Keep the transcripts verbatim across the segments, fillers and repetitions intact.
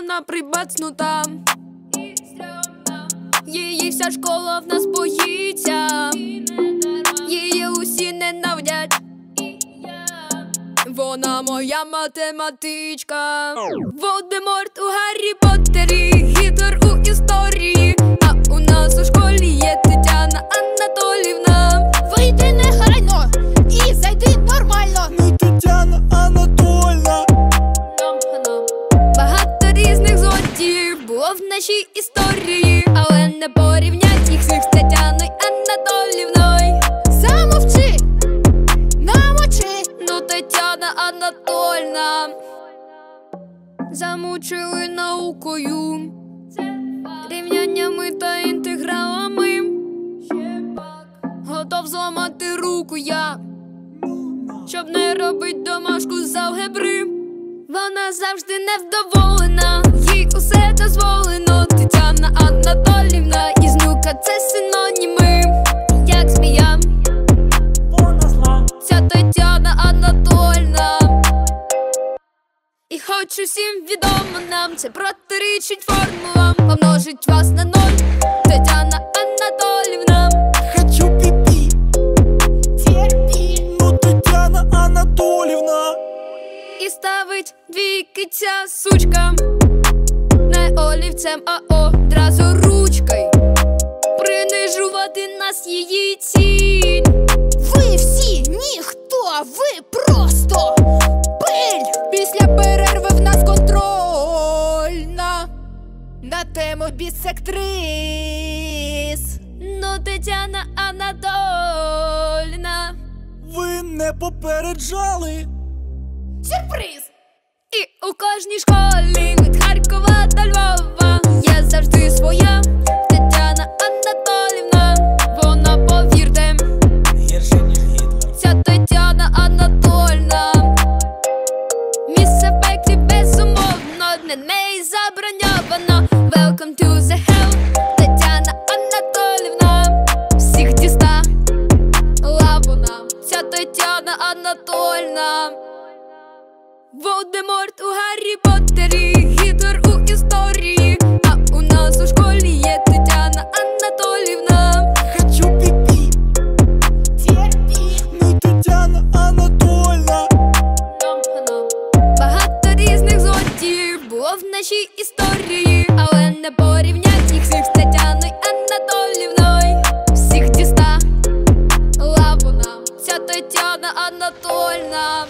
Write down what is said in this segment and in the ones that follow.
вона прибацнута. Її вся школа в нас боїться, її усі ненавидять. Вона моя математичка. Волдеморт у Гаррі Поттері, Гітлер у історії. А у нас у школі є Тетяна Анатоліївна. Вийди негайно і зайди нормально. Ну, Тетяна Анатольна. Багато різних злодіїв було в нашій історії, але не порівнять їх всіх з Тетяною Анатоліївною. Замовчи, намочи. Ну, Тетяна Анатольна замучили наукою, рівняннями та інтегралами. Готов зламати руку я, щоб не робить домашку з алгебри. Вона завжди невдоволена, їй усе дозволено. Тетяна Анатоліївна і знука – це синоніми, як змія. Вона зла. Ця Тетяна Анатольна. І хоч усім відомо нам, це протирічить формулам. Помножить вас на ноль, Тетяна Анатоліївна. Хочу піпі. Терпі. Ну, Тетяна Анатоліївна. І ставить двійки ця сучка. Не олівцем, а одразу ручкою. Принижувати нас її ціль. Ви всі ніхто, ви просто пиль. Після перерви в нас контрольна на тему бісектрис. Ну, Тетяна Анатольна. Ви не попереджали. Сюрприз! І у кожній школі від Харкова до Львова є завжди своя Тетяна Анатоліївна. Вона, повірте, Гірше, ніж Гітлер. ця Тетяна Анатольна. Міс ефектів безумовно для неї заброньовано. Welcome to the hell, Тетяна Анатоліївна. Всіх діста лаву нам, ця Тетяна Анатольна. Волдеморт у Гаррі Поттері, Гітлер у історії. А у нас у школі є Тетяна Анатоліївна. Хочу піпі. Терпі. Ну, Тетяна Анатольна. Багато різних злодіїв було в нашій історії, але не порівнять їх всіх з Тетяною Анатоліївною. Всіх діста лаву нам, ця Тетяна Анатольна.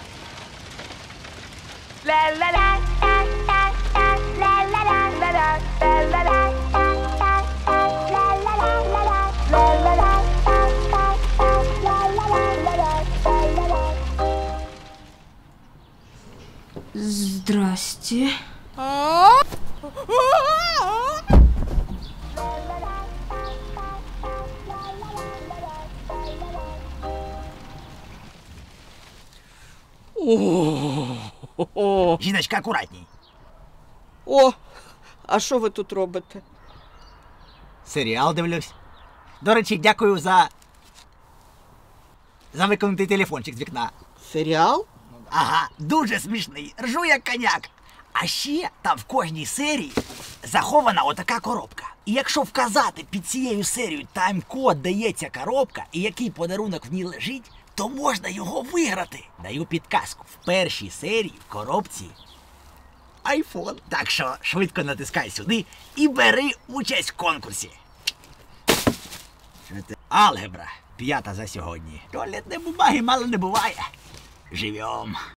Здрасте. О, жіночка, акуратній. О, а що ви тут робите? Серіал дивлюсь. До речі, дякую за... за виконутий телефончик з вікна. Серіал? Ага, дуже смішний, ржу як коняк. А ще там в кожній серії захована отака коробка. І якщо вказати під цією серією тайм-код, де є ця коробка, і який подарунок в ній лежить, то можна його виграти. Даю підказку. В першій серії в коробці айфон. Так що швидко натискай сюди і бери участь в конкурсі. Що ти? Алгебра. П'ята за сьогодні. Туалетної бумаги мало не буває. Живем.